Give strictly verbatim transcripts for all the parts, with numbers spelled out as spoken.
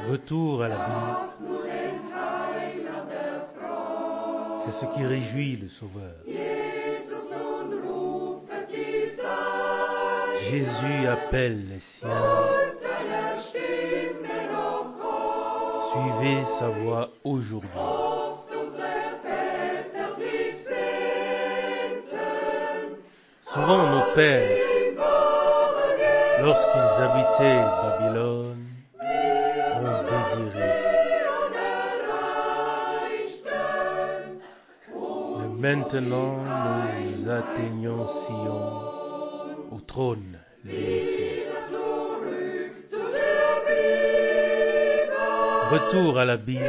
Retour à la Bible. C'est ce qui réjouit le Sauveur. Jésus appelle les siens. Suivez sa voix aujourd'hui. Souvent nos pères, lorsqu'ils habitaient Babylone, ont désiré. Mais maintenant nous atteignons Sion, au trône l'unité. Retour à la Bible,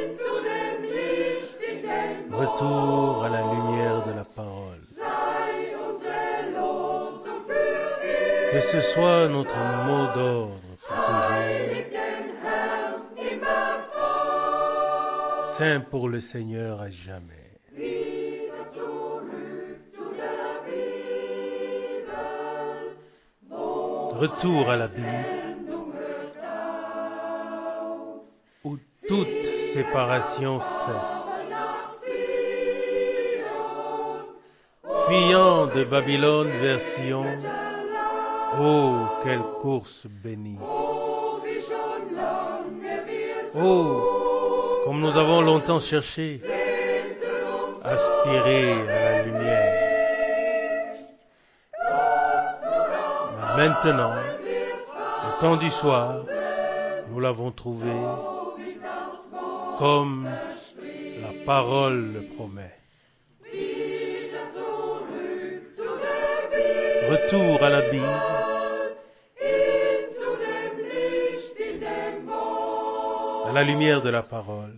retour à la lumière de la parole. Que ce soit notre mot d'ordre pour toujours. Saint pour le Seigneur à jamais. Retour à la Bible, où toute séparation cesse. Fuyant de Babylone vers Sion, oh, quelle course bénie! Oh, comme nous avons longtemps cherché, aspirer à la lumière. Mais maintenant, au temps du soir, nous l'avons trouvé comme la parole le promet. Retour à la Bible, à la lumière de la parole.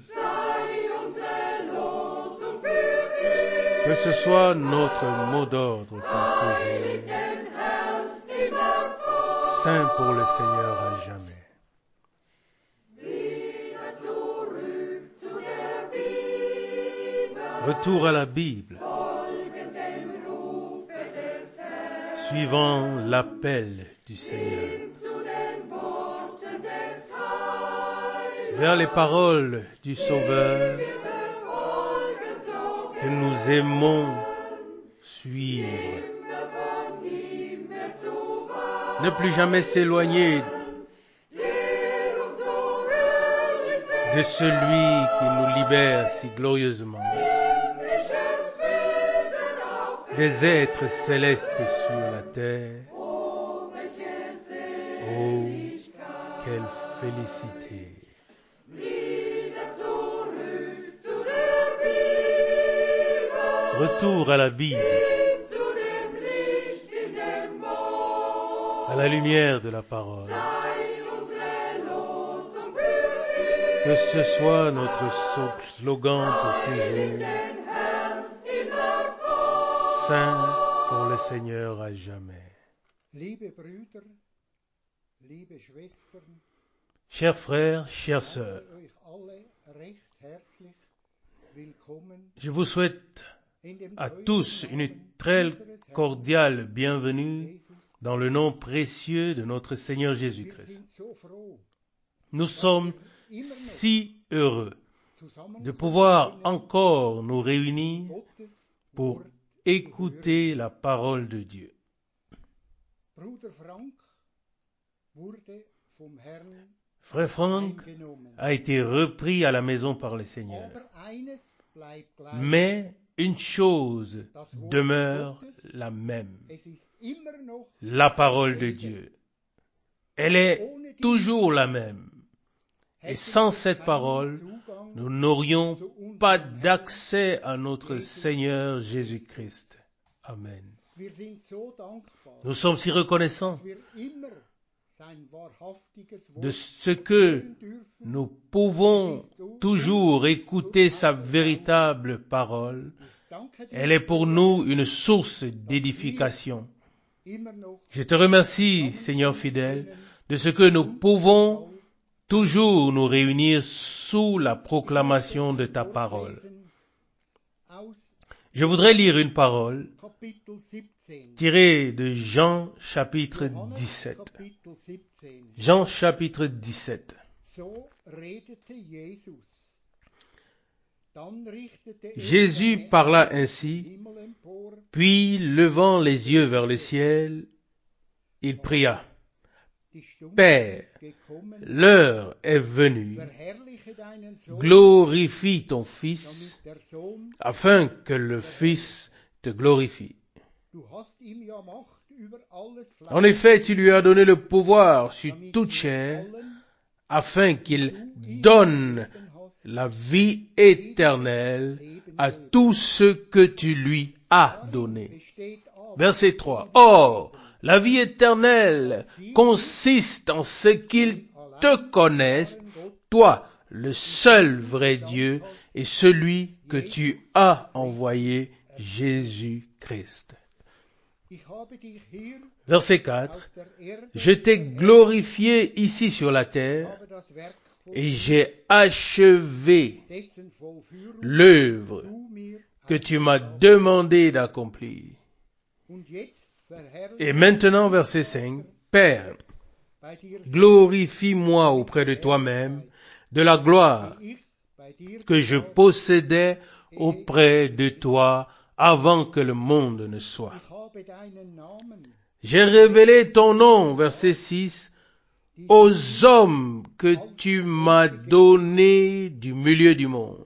Que ce soit notre mot d'ordre pour toujours. Saint pour le Seigneur à jamais. Retour à la Bible, suivant l'appel du Seigneur. Vers les paroles du Sauveur que nous aimons suivre. Ne plus jamais s'éloigner de celui qui nous libère si glorieusement. Des êtres célestes sur la terre. Oh, quelle félicité! Retour à la Bible, à la lumière de la parole. Que ce soit notre slogan pour toujours. Saint pour le Seigneur à jamais. Chers frères, chères sœurs, je vous souhaite à tous une très cordiale bienvenue dans le nom précieux de notre Seigneur Jésus-Christ. Nous sommes si heureux de pouvoir encore nous réunir pour écouter la parole de Dieu. Frère Franck a été repris à la maison par le Seigneur. Mais une chose demeure la même. La parole de Dieu. Elle est toujours la même. Et sans cette parole, nous n'aurions pas d'accès à notre Seigneur Jésus-Christ. Amen. Nous sommes si reconnaissants de ce que nous pouvons toujours écouter sa véritable parole. Elle est pour nous une source d'édification. Je te remercie, Seigneur fidèle, de ce que nous pouvons toujours nous réunir sous la proclamation de ta parole. Je voudrais lire une parole tirée de Jean chapitre dix-sept. Jean chapitre dix-sept. Jésus parla ainsi, puis levant les yeux vers le ciel, il pria. Père, l'heure est venue, glorifie ton Fils, afin que le Fils te glorifie. En effet, tu lui as donné le pouvoir sur toute chair, afin qu'il donne la vie éternelle à tous ceux que tu lui as donnés. Verset trois. Or, la vie éternelle consiste en ce qu'ils te connaissent, toi, le seul vrai Dieu, et celui que tu as envoyé, Jésus-Christ. Verset quatre. Je t'ai glorifié ici sur la terre, et j'ai achevé l'œuvre que tu m'as demandé d'accomplir. Et maintenant, verset cinq, Père, glorifie-moi auprès de toi-même de la gloire que je possédais auprès de toi avant que le monde ne soit. J'ai révélé ton nom, verset six, aux hommes que tu m'as donnés du milieu du monde.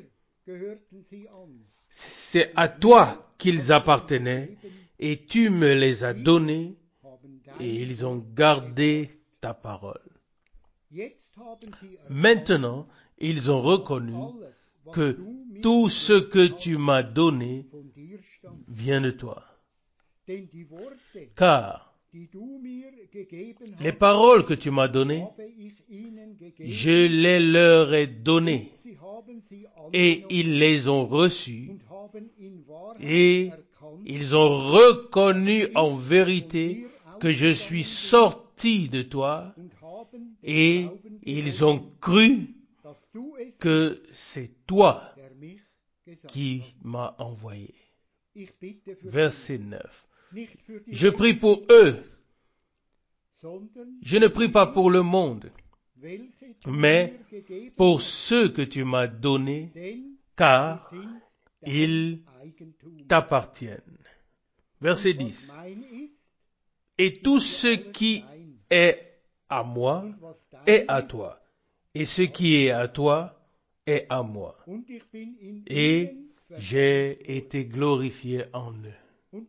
C'est à toi qu'ils appartenaient, et tu me les as donnés, et ils ont gardé ta parole. Maintenant, ils ont reconnu que tout ce que tu m'as donné vient de toi. Car les paroles que tu m'as données, je les leur ai données, et ils les ont reçues, et ils ont reconnu en vérité que je suis sorti de toi, et ils ont cru que c'est toi qui m'as envoyé. Verset neuf. Je prie pour eux. Je ne prie pas pour le monde, mais pour ceux que tu m'as donnés, car ils t'appartiennent. Verset dix. Et tout ce qui est à moi est à toi, et ce qui est à toi est à moi. Et j'ai été glorifié en eux.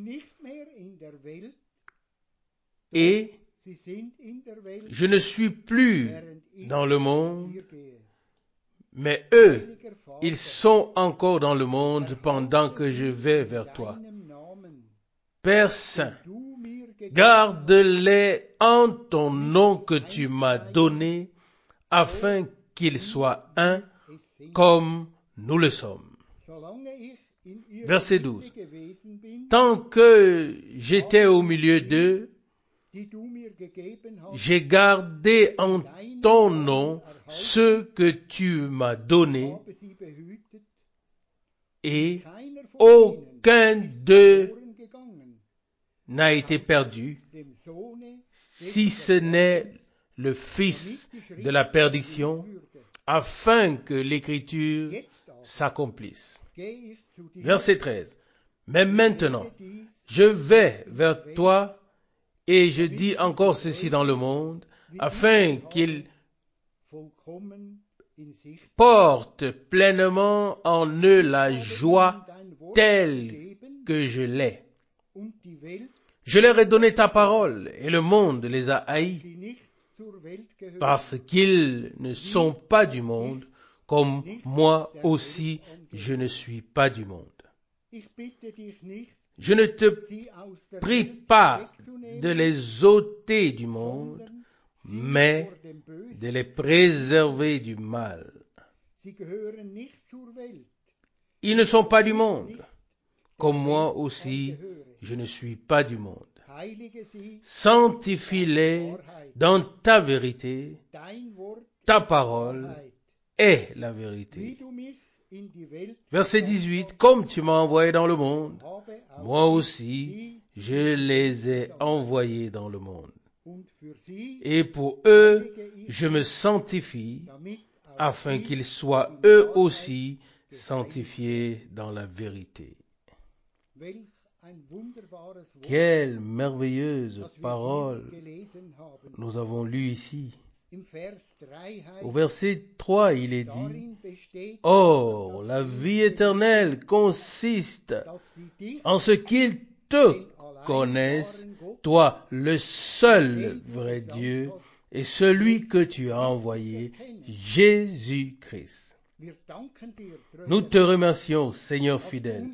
Et je ne suis plus dans le monde, mais eux, ils sont encore dans le monde pendant que je vais vers toi. Père Saint, garde-les en ton nom que tu m'as donné, afin qu'ils soient un comme nous le sommes. Verset douze. Tant que j'étais au milieu d'eux, j'ai gardé en ton nom ce que tu m'as donné, et aucun d'eux n'a été perdu, si ce n'est le fils de la perdition, afin que l'écriture s'accomplisse. Verset treize. Mais maintenant, je vais vers toi, et je dis encore ceci dans le monde, afin qu'il porte pleinement en eux la joie telle que je l'ai. Je leur ai donné ta parole, et le monde les a haïs, parce qu'ils ne sont pas du monde, comme moi aussi je ne suis pas du monde. Je ne te prie pas de les ôter du monde, mais de les préserver du mal. Ils ne sont pas du monde, comme moi aussi je ne suis pas du monde. Sanctifie-les dans ta vérité, ta parole est la vérité. Verset dix-huit, comme tu m'as envoyé dans le monde, moi aussi je les ai envoyés dans le monde. Et pour eux, je me sanctifie, afin qu'ils soient eux aussi sanctifiés dans la vérité. Quelle merveilleuse parole nous avons lue ici. Au verset trois, il est dit, « Or, la vie éternelle consiste en ce qu'ils te connaissent, toi, le seul vrai Dieu, et celui que tu as envoyé, Jésus-Christ. » Nous te remercions, Seigneur fidèle,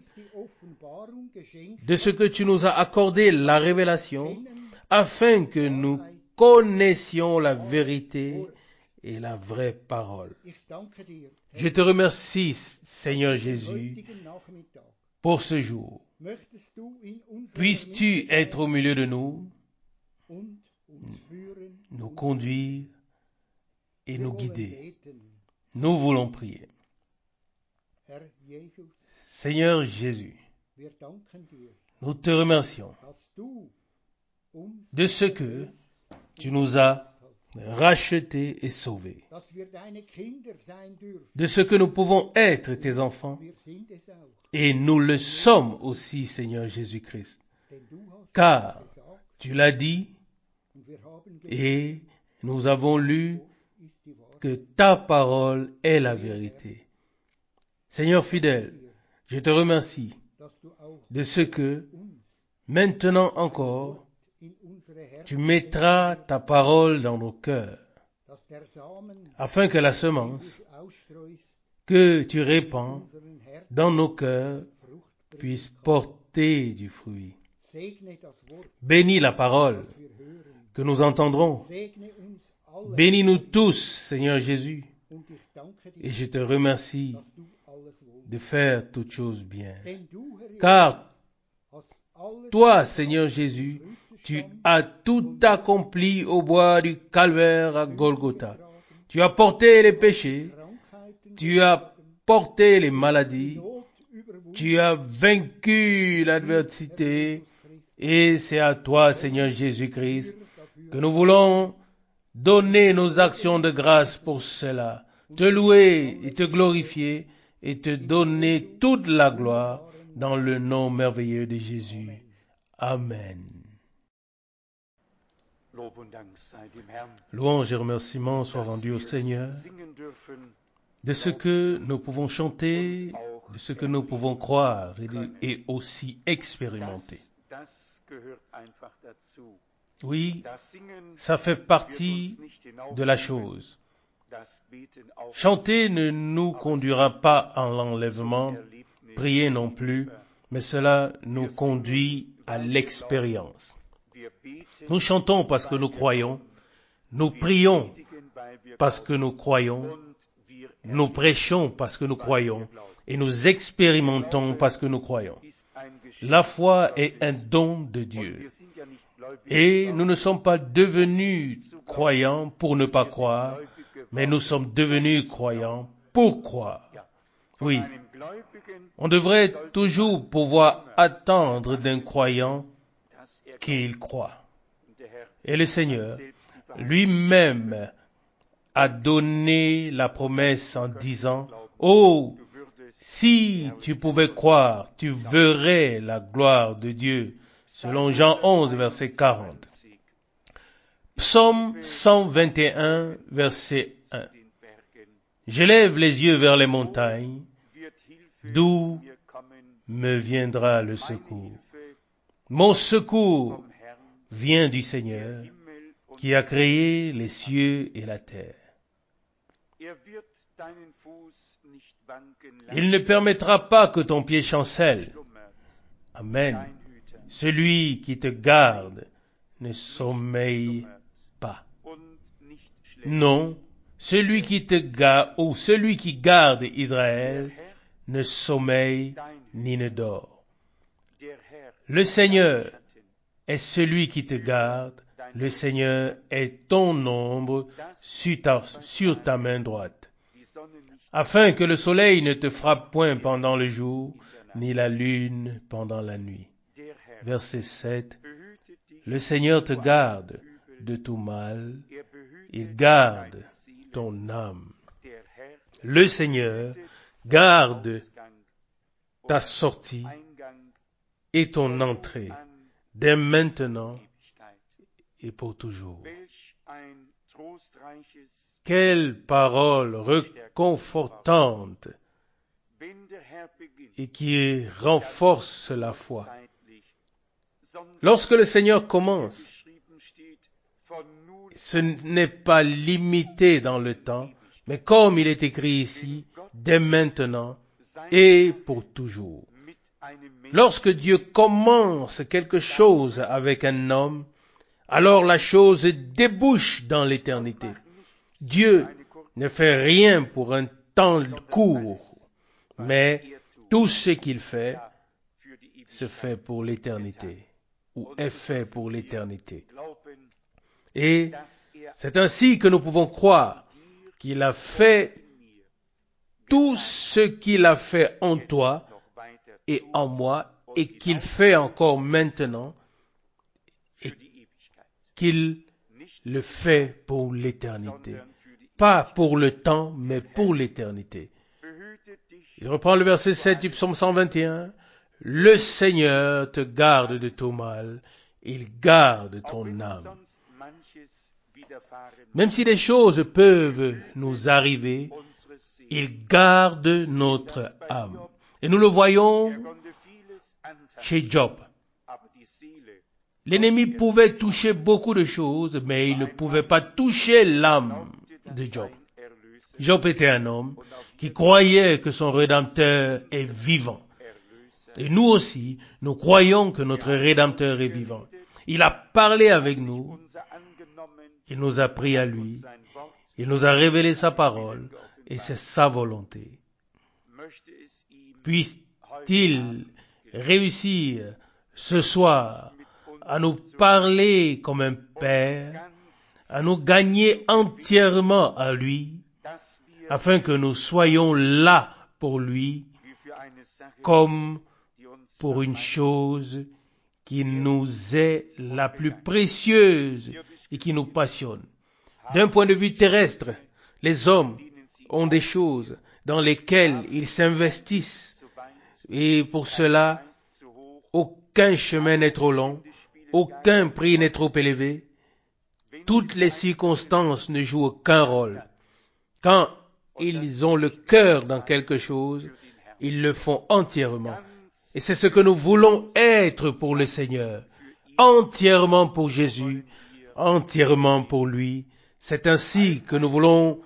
de ce que tu nous as accordé la révélation, afin que nous connaissions la vérité et la vraie parole. Je te remercie, Seigneur Jésus, pour ce jour. Puisses-tu être au milieu de nous, nous conduire et nous guider. Nous voulons prier. Seigneur Jésus, nous te remercions de ce que tu nous as rachetés et sauvés, de ce que nous pouvons être tes enfants, et nous le sommes aussi, Seigneur Jésus-Christ, car tu l'as dit, et nous avons lu que ta parole est la vérité. Seigneur fidèle, je te remercie de ce que, maintenant encore, tu mettras ta parole dans nos cœurs, afin que la semence que tu répands dans nos cœurs puisse porter du fruit. Bénis la parole que nous entendrons. Bénis-nous tous, Seigneur Jésus, et je te remercie de faire toutes choses bien. Car toi, Seigneur Jésus, tu as tout accompli au bois du calvaire à Golgotha. Tu as porté les péchés, tu as porté les maladies, tu as vaincu l'adversité, et c'est à toi, Seigneur Jésus-Christ, que nous voulons donner nos actions de grâce pour cela, te louer et te glorifier, et te donner toute la gloire dans le nom merveilleux de Jésus. Amen. Louange et remerciements soient rendus au Seigneur de ce que nous pouvons chanter, de ce que nous pouvons croire et, de, et aussi expérimenter. Oui, ça fait partie de la chose. Chanter ne nous conduira pas à l'enlèvement, prier non plus, mais cela nous conduit à l'expérience. Nous chantons parce que nous croyons, nous prions parce que nous croyons, nous prêchons parce que nous croyons, et nous expérimentons parce que nous croyons. La foi est un don de Dieu. Et nous ne sommes pas devenus croyants pour ne pas croire, mais nous sommes devenus croyants pour croire. Oui, on devrait toujours pouvoir attendre d'un croyant qu'il croit. Et le Seigneur lui-même a donné la promesse en disant, « Oh, si tu pouvais croire, tu verrais la gloire de Dieu. » Selon Jean onze, verset quarante. Psaume cent vingt et un, verset un. Je lève les yeux vers les montagnes, d'où me viendra le secours. Mon secours vient du Seigneur, qui a créé les cieux et la terre. Il ne permettra pas que ton pied chancelle. Amen. Celui qui te garde ne sommeille pas. Non, celui qui te garde, ou celui qui garde Israël ne sommeille ni ne dort. Le Seigneur est celui qui te garde, le Seigneur est ton ombre sur ta, sur ta main droite, afin que le soleil ne te frappe point pendant le jour, ni la lune pendant la nuit. Verset sept. Le Seigneur te garde de tout mal, il garde ton âme. Le Seigneur garde ta sortie et ton entrée, dès maintenant et pour toujours. Quelle parole réconfortante et qui renforce la foi. Lorsque le Seigneur commence, ce n'est pas limité dans le temps, mais comme il est écrit ici, dès maintenant et pour toujours. Lorsque Dieu commence quelque chose avec un homme, alors la chose débouche dans l'éternité. Dieu ne fait rien pour un temps court, mais tout ce qu'il fait se fait pour l'éternité, ou est fait pour l'éternité. Et c'est ainsi que nous pouvons croire qu'il a fait tout ce qu'il a fait en toi et en moi, et qu'il fait encore maintenant, et qu'il le fait pour l'éternité. Pas pour le temps, mais pour l'éternité. Il reprend le verset sept du psaume cent vingt et un. Le Seigneur te garde de tout mal, il garde ton âme. Même si des choses peuvent nous arriver, il garde notre âme. Et nous le voyons chez Job. L'ennemi pouvait toucher beaucoup de choses, mais il ne pouvait pas toucher l'âme de Job. Job était un homme qui croyait que son Rédempteur est vivant. Et nous aussi, nous croyons que notre Rédempteur est vivant. Il a parlé avec nous, il nous a pris à lui, il nous a révélé sa parole, et c'est sa volonté. Puisse-t-il réussir ce soir à nous parler comme un père, à nous gagner entièrement à lui, afin que nous soyons là pour lui, comme pour une chose qui nous est la plus précieuse et qui nous passionne. D'un point de vue terrestre, les hommes ont des choses dans lesquelles ils s'investissent, et pour cela, aucun chemin n'est trop long, aucun prix n'est trop élevé, toutes les circonstances ne jouent aucun rôle. Quand ils ont le cœur dans quelque chose, ils le font entièrement. Et c'est ce que nous voulons être pour le Seigneur, entièrement pour Jésus, entièrement pour lui. C'est ainsi que nous voulons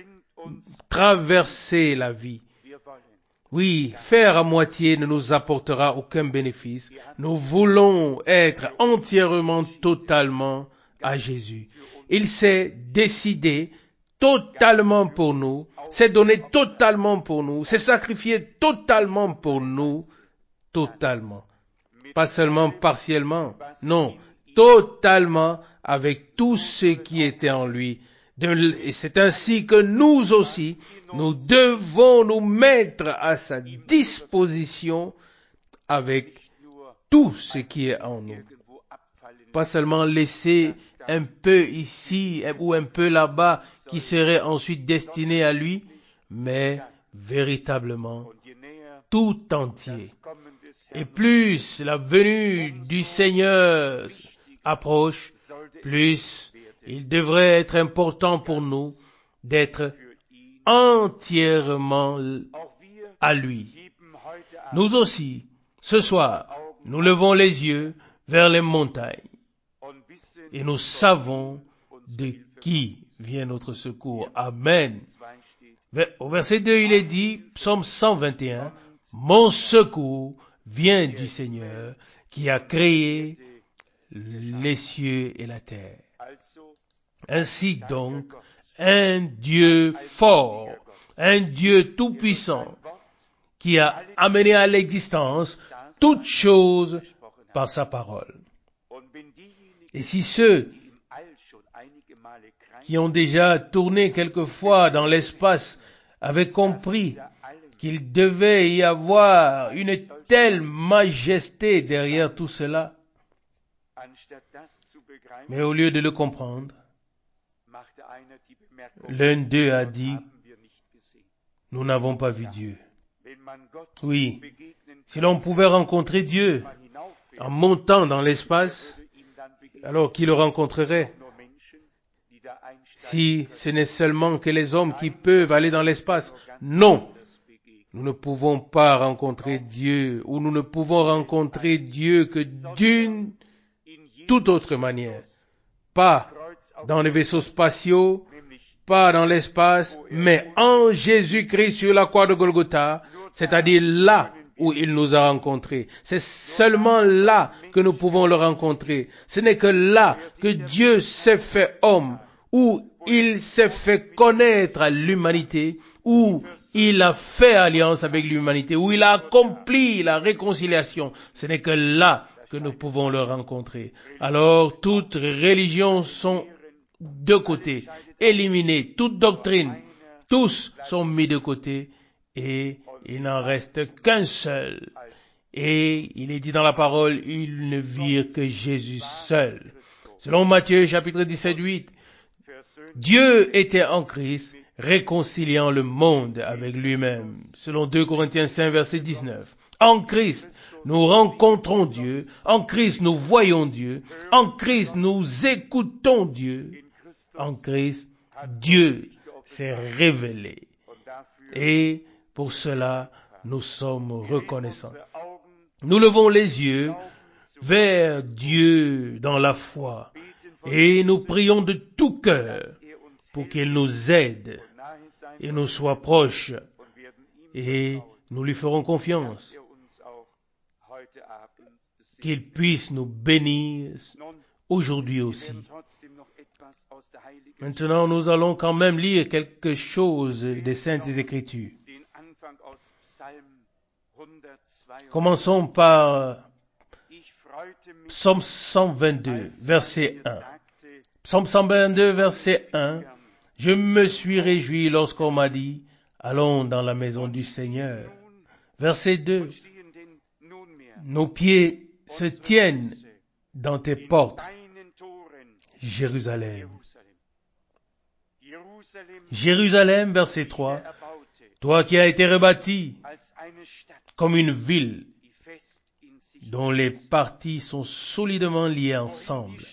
traverser la vie. Oui, faire à moitié ne nous apportera aucun bénéfice. Nous voulons être entièrement, totalement à Jésus. Il s'est décidé totalement pour nous, s'est donné totalement pour nous, s'est sacrifié totalement pour nous, totalement. Pas seulement partiellement, non, totalement avec tout ce qui était en lui. Et c'est ainsi que nous aussi, nous devons nous mettre à sa disposition avec tout ce qui est en nous. Pas seulement laisser un peu ici ou un peu là-bas qui serait ensuite destiné à lui, mais véritablement tout entier. Et plus la venue du Seigneur approche, plus il devrait être important pour nous d'être entièrement à lui. Nous aussi, ce soir, nous levons les yeux vers les montagnes et nous savons de qui vient notre secours. Amen. Au verset deux, il est dit, psaume cent vingt et un, « Mon secours vient du Seigneur qui a créé les cieux et la terre. » Ainsi donc, un Dieu fort, un Dieu tout-puissant, qui a amené à l'existence toutes choses par sa parole. Et si ceux qui ont déjà tourné quelquefois dans l'espace avaient compris qu'il devait y avoir une telle majesté derrière tout cela, Mais au lieu de le comprendre, l'un d'eux a dit, nous n'avons pas vu Dieu. Oui, si l'on pouvait rencontrer Dieu en montant dans l'espace, alors qui le rencontrerait? Si ce n'est seulement que les hommes qui peuvent aller dans l'espace, non, nous ne pouvons pas rencontrer Dieu, ou nous ne pouvons rencontrer Dieu que d'une toute autre manière. Pas dans les vaisseaux spatiaux, pas dans l'espace, mais en Jésus-Christ sur la croix de Golgotha, c'est-à-dire là où il nous a rencontrés. C'est seulement là que nous pouvons le rencontrer. Ce n'est que là que Dieu s'est fait homme, où il s'est fait connaître à l'humanité, où il a fait alliance avec l'humanité, où il a accompli la réconciliation. Ce n'est que là que nous pouvons le rencontrer. Alors, toutes religions sont de côté, éliminées, toute doctrine, tous sont mis de côté, et il n'en reste qu'un seul. Et il est dit dans la parole, ils ne virent que Jésus seul. Selon Matthieu chapitre dix-sept, huit, Dieu était en Christ, réconciliant le monde avec lui-même. Selon deux Corinthiens cinq, verset dix-neuf. En Christ, nous rencontrons Dieu. En Christ, nous voyons Dieu. En Christ, nous écoutons Dieu. En Christ, Dieu s'est révélé. Et pour cela, nous sommes reconnaissants. Nous levons les yeux vers Dieu dans la foi et nous prions de tout cœur pour qu'il nous aide et nous soit proche, et nous lui ferons confiance, qu'il puisse nous bénir aujourd'hui aussi. Maintenant, nous allons quand même lire quelque chose des Saintes Écritures. Commençons par Psaume cent vingt-deux, verset un. Psaume cent vingt-deux, verset un. Je me suis réjoui lorsqu'on m'a dit, allons dans la maison du Seigneur. Verset deux. Nos pieds se tiennent dans tes portes, Jérusalem. Jérusalem, verset trois. Toi qui as été rebâti comme une ville dont les parties sont solidement liées ensemble,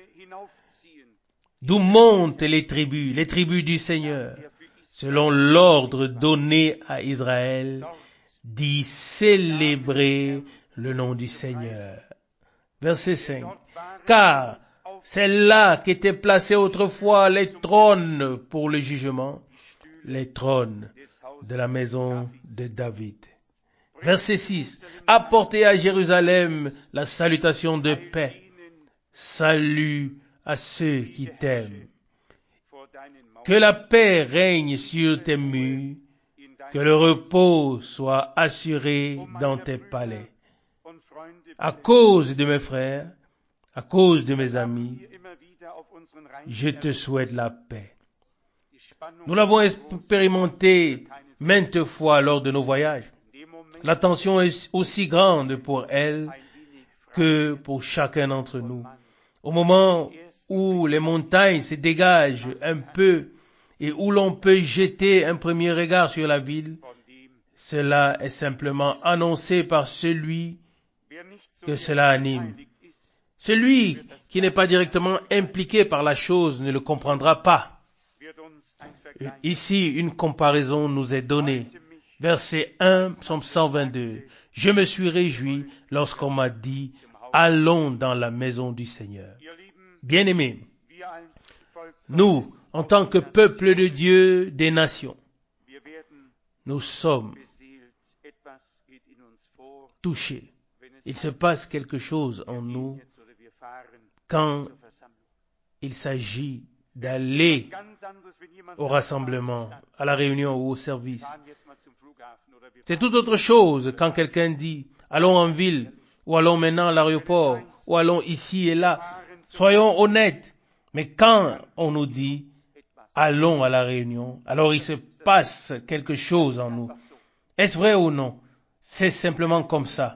d'où montent les tribus, les tribus du Seigneur, selon l'ordre donné à Israël, d'y célébrer le nom du Seigneur. Verset cinq. Car c'est là qu'étaient placés autrefois les trônes pour le jugement, les trônes de la maison de David. Verset six. Apportez à Jérusalem la salutation de paix. Salut à ceux qui t'aiment. Que la paix règne sur tes murs, que le repos soit assuré dans tes palais. À cause de mes frères, à cause de mes amis, je te souhaite la paix. Nous l'avons expérimenté maintes fois lors de nos voyages. La tension est aussi grande pour elle que pour chacun d'entre nous. Au moment où les montagnes se dégagent un peu et où l'on peut jeter un premier regard sur la ville, cela est simplement annoncé par celui que cela anime. Celui qui n'est pas directement impliqué par la chose ne le comprendra pas. Ici, une comparaison nous est donnée. Verset un, Psaume cent vingt-deux. Je me suis réjoui lorsqu'on m'a dit, allons dans la maison du Seigneur. Bien-aimés, nous, en tant que peuple de Dieu des nations, nous sommes touchés. Il se passe quelque chose en nous quand il s'agit d'aller au rassemblement, à la réunion ou au service. C'est tout autre chose quand quelqu'un dit « allons en ville » ou « allons maintenant à l'aéroport » ou « allons ici et là ». Soyons honnêtes, mais quand on nous dit « allons à la réunion », alors il se passe quelque chose en nous. Est-ce vrai ou non? C'est simplement comme ça.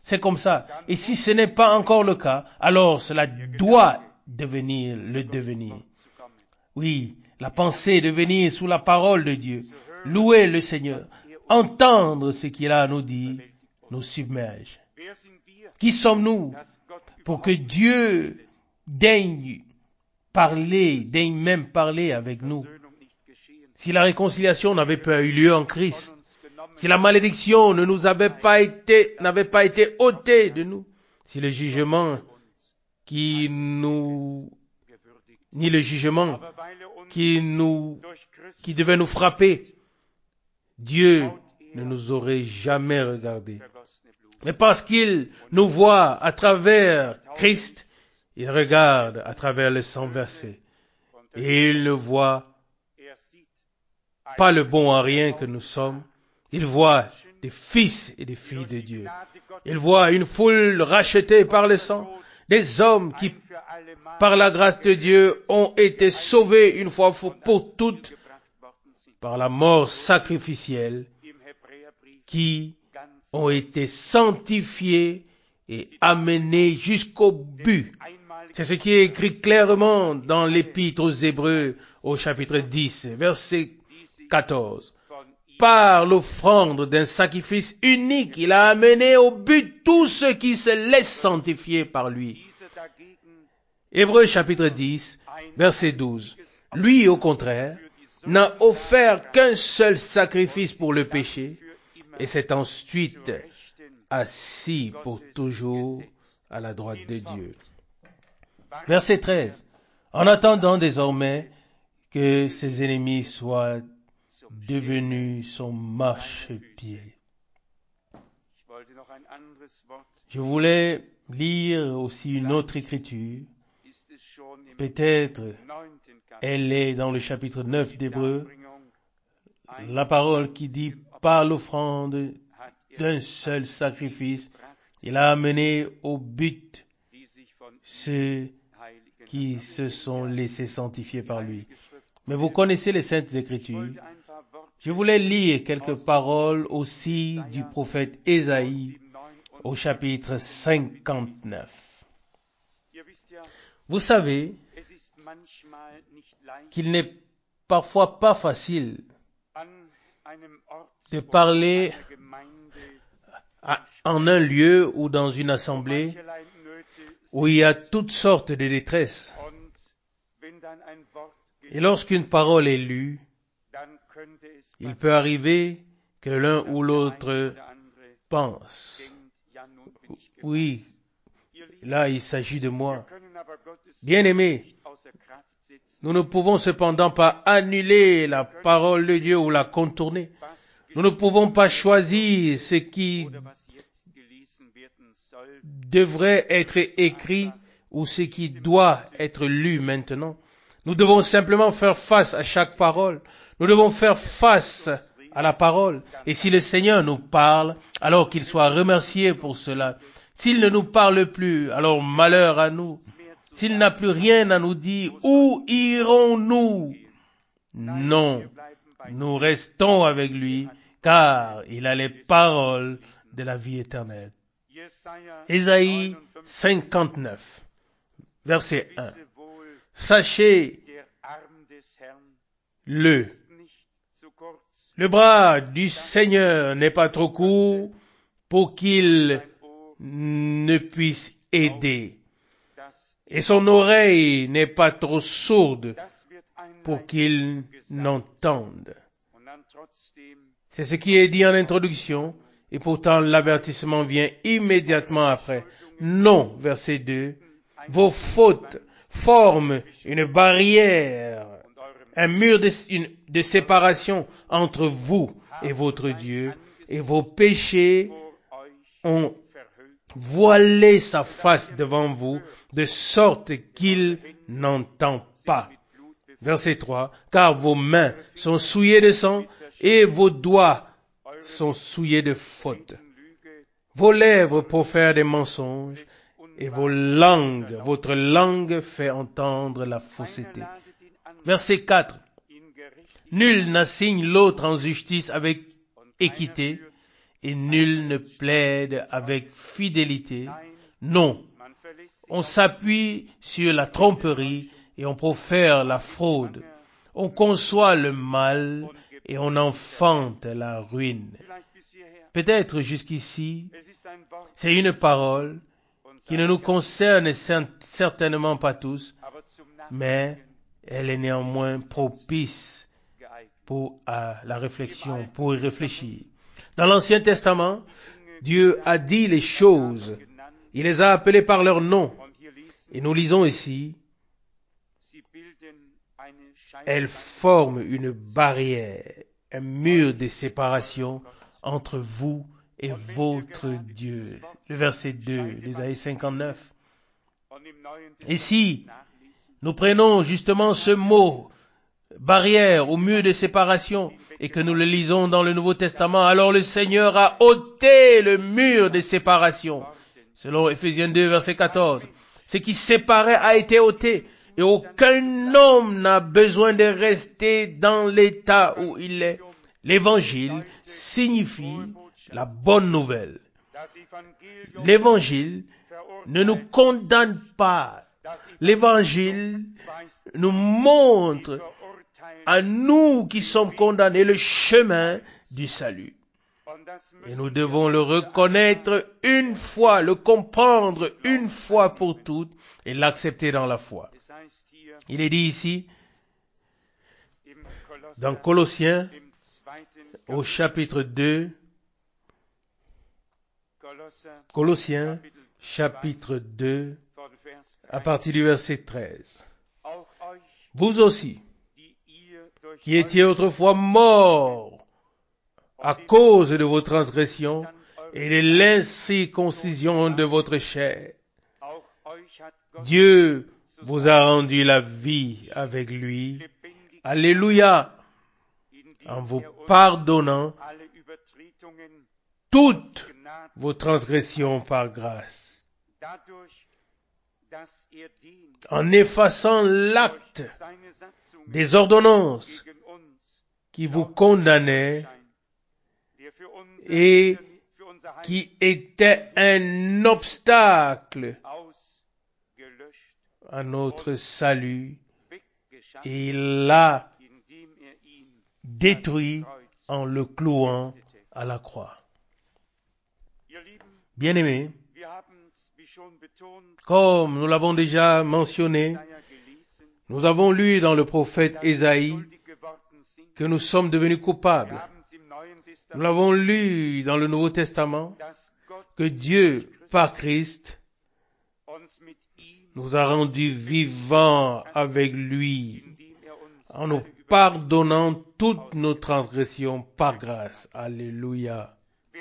C'est comme ça. Et si ce n'est pas encore le cas, alors cela doit devenir le devenir. Oui, la pensée de venir sous la parole de Dieu, louer le Seigneur, entendre ce qu'il a à nous dire, nous submerge. Qui sommes-nous pour que Dieu daigne parler, daigne même parler avec nous? Si la réconciliation n'avait pas eu lieu en Christ, si la malédiction ne nous avait pas été, n'avait pas été ôtée de nous, si le jugement qui nous, ni le jugement qui nous, qui devait nous frapper, Dieu ne nous aurait jamais regardés. Mais parce qu'il nous voit à travers Christ, il regarde à travers le sang versé. Et il ne voit pas le bon en rien que nous sommes. Il voit des fils et des filles de Dieu. Il voit une foule rachetée par le sang, des hommes qui, par la grâce de Dieu, ont été sauvés une fois pour toutes par la mort sacrificielle, qui ont été sanctifiés et amenés jusqu'au but. C'est ce qui est écrit clairement dans l'Épître aux Hébreux au chapitre dix, verset quatorze. Par l'offrande d'un sacrifice unique, il a amené au but tous ceux qui se laissent sanctifier par lui. Hébreux chapitre dix, verset douze. Lui, au contraire, n'a offert qu'un seul sacrifice pour le péché, et s'est ensuite assis pour toujours à la droite de Dieu. Verset treize. En attendant désormais que ses ennemis soient devenus son marchepied. Je voulais lire aussi une autre écriture. Peut-être elle est dans le chapitre neuf d'Hébreux. La parole qui dit par l'offrande d'un seul sacrifice, il a amené au but ceux qui se sont laissés sanctifier par lui. Mais vous connaissez les Saintes Écritures. Je voulais lire quelques paroles aussi du prophète Ésaïe au chapitre cinquante-neuf. Vous savez qu'il n'est parfois pas facile de parler à, en un lieu ou dans une assemblée où il y a toutes sortes de détresse. Et lorsqu'une parole est lue, il peut arriver que l'un ou l'autre pense, oui, là il s'agit de moi. Bien-aimés, nous ne pouvons cependant pas annuler la parole de Dieu ou la contourner. Nous ne pouvons pas choisir ce qui devrait être écrit ou ce qui doit être lu maintenant. Nous devons simplement faire face à chaque parole. Nous devons faire face à la parole. Et si le Seigneur nous parle, alors qu'il soit remercié pour cela. S'il ne nous parle plus, alors malheur à nous. S'il n'a plus rien à nous dire, où irons-nous? Non, nous restons avec lui, car il a les paroles de la vie éternelle. Ésaïe cinquante-neuf, verset un. Sachez le, le bras du Seigneur n'est pas trop court pour qu'il ne puisse aider, et son oreille n'est pas trop sourde pour qu'il n'entende. C'est ce qui est dit en introduction, et pourtant l'avertissement vient immédiatement après. Non, verset deux, vos fautes forment une barrière, un mur de, une, de séparation entre vous et votre Dieu, et vos péchés ont voilé sa face devant vous, de sorte qu'il n'entend pas. Verset trois, car vos mains sont souillées de sang, et vos doigts sont souillés de fautes. Vos lèvres profèrent des mensonges, et vos langues, votre langue fait entendre la fausseté. Verset quatre. Nul n'assigne l'autre en justice avec équité, et nul ne plaide avec fidélité. Non, on s'appuie sur la tromperie et on profère la fraude. On conçoit le mal et on enfante la ruine. Peut-être jusqu'ici, c'est une parole qui ne nous concerne certainement pas tous, mais elle est néanmoins propice pour à la réflexion, pour y réfléchir. Dans l'Ancien Testament, Dieu a dit les choses, il les a appelées par leur nom. Et nous lisons ici, elles forment une barrière, un mur de séparation entre vous et votre Dieu. Le verset deux d'Ésaïe cinquante-neuf. Et si nous prenons justement ce mot, barrière ou mur de séparation, et que nous le lisons dans le Nouveau Testament, alors le Seigneur a ôté le mur de séparation. Selon Éphésiens deux, verset quatorze. Ce qui séparait a été ôté, et aucun homme n'a besoin de rester dans l'état où il est. L'évangile signifie la bonne nouvelle. L'évangile ne nous condamne pas. L'évangile nous montre à nous qui sommes condamnés le chemin du salut. Et nous devons le reconnaître une fois, le comprendre une fois pour toutes et l'accepter dans la foi. Il est dit ici, dans Colossiens, au chapitre deux, Colossiens, chapitre deux, à partir du verset treize. Vous aussi, qui étiez autrefois morts à cause de vos transgressions et de l'incirconcision de votre chair, Dieu vous a rendu la vie avec lui. Alléluia! En vous pardonnant toutes vos transgressions par grâce. En effaçant l'acte des ordonnances qui vous condamnaient et qui était un obstacle à notre salut, et il l'a détruit en le clouant à la croix. Bien-aimés, comme nous l'avons déjà mentionné, nous avons lu dans le prophète Ésaïe que nous sommes devenus coupables. Nous l'avons lu dans le Nouveau Testament que Dieu, par Christ, nous a rendus vivants avec lui en nous pardonnant toutes nos transgressions par grâce. Alléluia.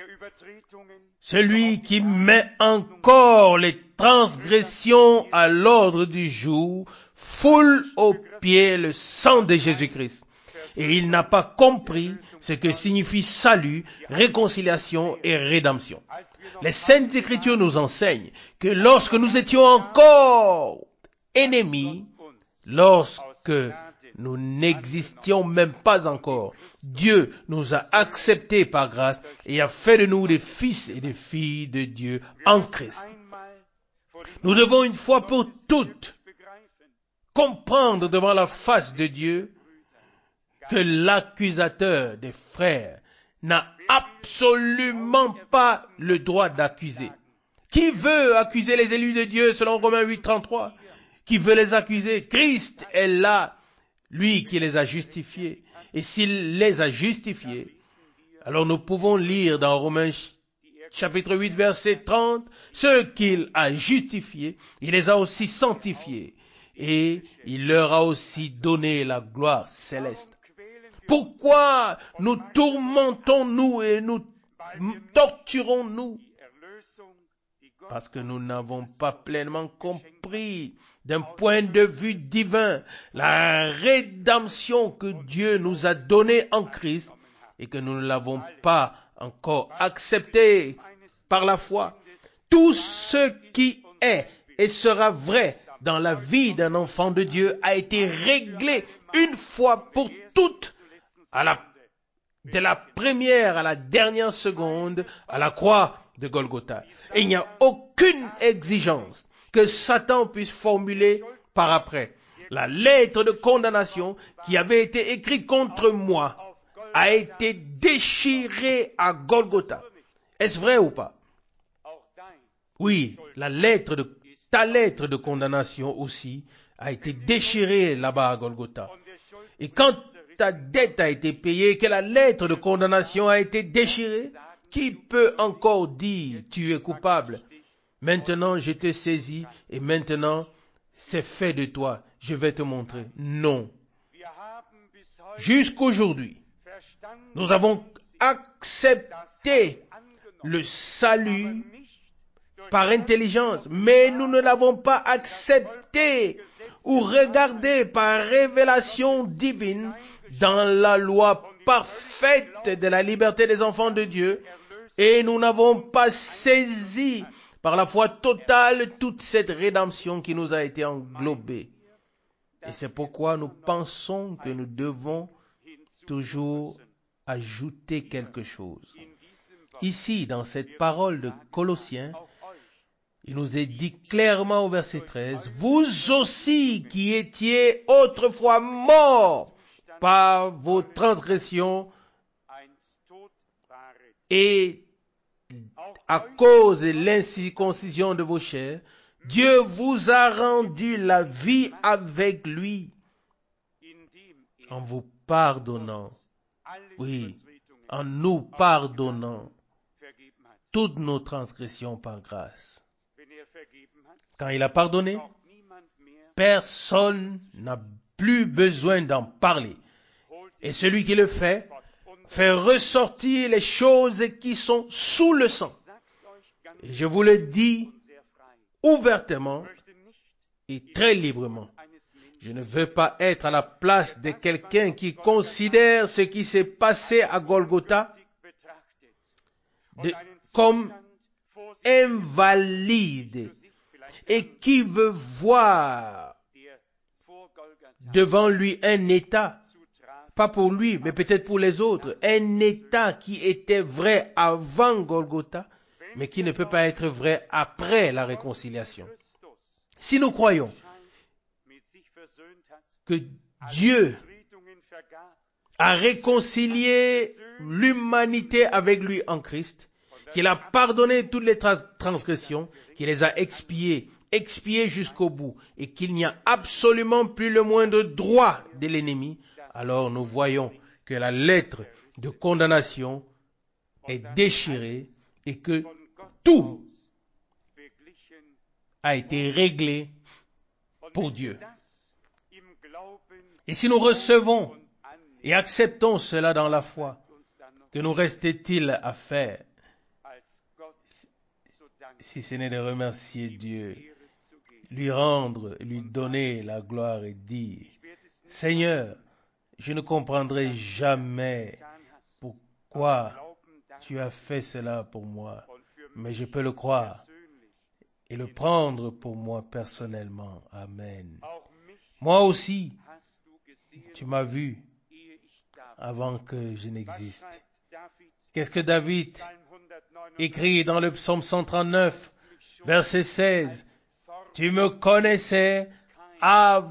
Celui qui met encore les transgressions à l'ordre du jour foule aux pieds le sang de Jésus-Christ. Et il n'a pas compris ce que signifie salut, réconciliation et rédemption. Les Saintes Écritures nous enseignent que lorsque nous étions encore ennemis, lorsque nous n'existions même pas encore, Dieu nous a acceptés par grâce et a fait de nous des fils et des filles de Dieu en Christ. Nous devons une fois pour toutes comprendre devant la face de Dieu que l'accusateur des frères n'a absolument pas le droit d'accuser. Qui veut accuser les élus de Dieu selon Romains huit, trente-trois? Qui veut les accuser? Christ est là, lui qui les a justifiés. Et s'il les a justifiés, alors nous pouvons lire dans Romains chapitre huit, verset trente, ceux qu'il a justifiés, il les a aussi sanctifiés. Et il leur a aussi donné la gloire céleste. Pourquoi nous tourmentons-nous et nous torturons-nous? Parce que nous n'avons pas pleinement compris d'un point de vue divin la rédemption que Dieu nous a donnée en Christ et que nous ne l'avons pas encore acceptée par la foi. Tout ce qui est et sera vrai dans la vie d'un enfant de Dieu a été réglé une fois pour toutes à la de la première à la dernière seconde à la croix de Golgotha. Et il n'y a aucune exigence que Satan puisse formuler par après. La lettre de condamnation qui avait été écrite contre moi a été déchirée à Golgotha. Est-ce vrai ou pas? Oui, la lettre de, ta lettre de condamnation aussi a été déchirée là-bas à Golgotha. Et quand ta dette a été payée, que la lettre de condamnation a été déchirée, qui peut encore dire tu es coupable? Maintenant je te saisis et maintenant c'est fait de toi, je vais te montrer. Non. Jusqu'aujourd'hui, nous avons accepté le salut par intelligence, mais nous ne l'avons pas accepté ou regardé par révélation divine dans la loi parfaite de la liberté des enfants de Dieu, et nous n'avons pas saisi par la foi totale toute cette rédemption qui nous a été englobée. Et c'est pourquoi nous pensons que nous devons toujours ajouter quelque chose. Ici, dans cette parole de Colossiens, il nous est dit clairement au verset treize, « Vous aussi qui étiez autrefois morts par vos transgressions et à cause de l'incirconcision de vos chairs, Dieu vous a rendu la vie avec lui en vous pardonnant, oui, en nous pardonnant toutes nos transgressions par grâce. » Quand il a pardonné, personne n'a plus besoin d'en parler. Et celui qui le fait, fait ressortir les choses qui sont sous le sang. Et je vous le dis ouvertement et très librement. Je ne veux pas être à la place de quelqu'un qui considère ce qui s'est passé à Golgotha de, comme invalide et qui veut voir devant lui un état, pas pour lui, mais peut-être pour les autres, un état qui était vrai avant Golgotha, mais qui ne peut pas être vrai après la réconciliation. Si nous croyons que Dieu a réconcilié l'humanité avec lui en Christ, qu'il a pardonné toutes les trans- transgressions, qu'il les a expiées, expiées jusqu'au bout, et qu'il n'y a absolument plus le moindre droit de l'ennemi, alors nous voyons que la lettre de condamnation est déchirée et que tout a été réglé pour Dieu. Et si nous recevons et acceptons cela dans la foi, que nous reste-t-il à faire si ce n'est de remercier Dieu, lui rendre, lui donner la gloire et dire, Seigneur, je ne comprendrai jamais pourquoi tu as fait cela pour moi, mais je peux le croire et le prendre pour moi personnellement. Amen. Moi aussi, tu m'as vu avant que je n'existe. Qu'est-ce que David écrit dans le psaume cent trente-neuf, verset seize? Tu me connaissais à...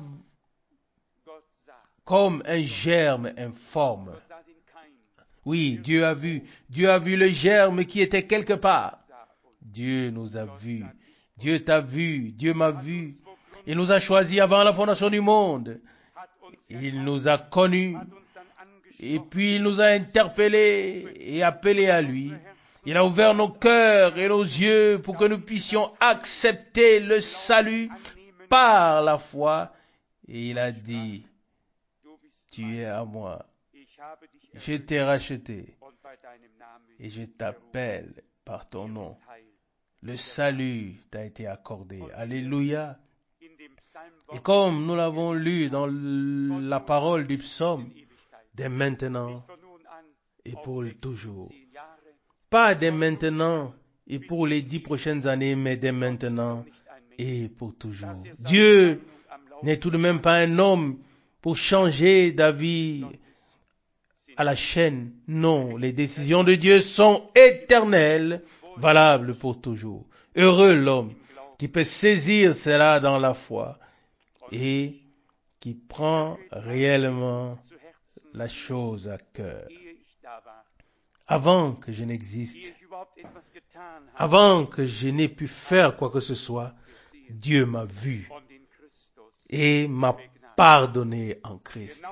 comme un germe informe. Oui, Dieu a vu. Dieu a vu le germe qui était quelque part. Dieu nous a vus. Dieu t'a vu. Dieu m'a vu. Il nous a choisis avant la fondation du monde. Il nous a connus. Et puis il nous a interpellés et appelés à lui. Il a ouvert nos cœurs et nos yeux pour que nous puissions accepter le salut par la foi. Et il a dit, tu es à moi. Je t'ai racheté et je t'appelle par ton nom. Le salut t'a été accordé. Alléluia. Et comme nous l'avons lu dans la parole du psaume, dès maintenant et pour toujours. Pas dès maintenant et pour les dix prochaines années, mais dès maintenant et pour toujours. Dieu n'est tout de même pas un homme pour changer d'avis à la chaîne. Non, les décisions de Dieu sont éternelles, valables pour toujours. Heureux l'homme qui peut saisir cela dans la foi et qui prend réellement la chose à cœur. Avant que je n'existe, avant que je n'ai pu faire quoi que ce soit, Dieu m'a vu et m'a pardonné en Christ.